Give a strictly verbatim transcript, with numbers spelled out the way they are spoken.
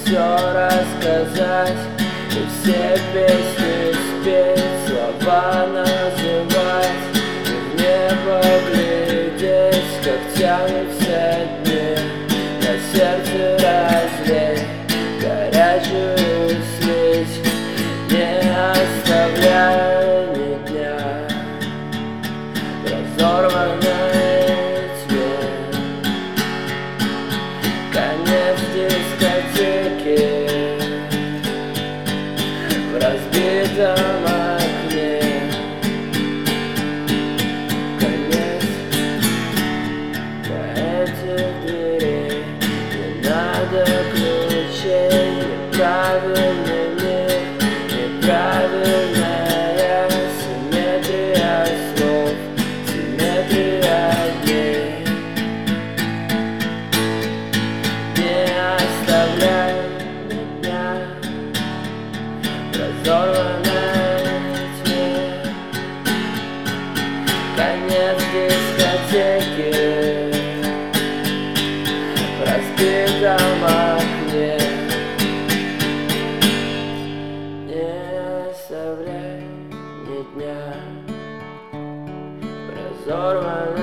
все рассказать и все песни спеть, слова называть и в небо глядеть, как тянутся дни, на сердце разлей горячую слизь, не оставляя ни дня в разорванной тьме. Конец дискотеки в разбитом окне. Конец для этих дверей. Не надо ключей, неправильный мир, неправильная симметрия слов, симметрия дней. Не оставляй меня в разорванной тьме. Конец дискотеки в разбитом окне. Не оставляй ни дня в разорванной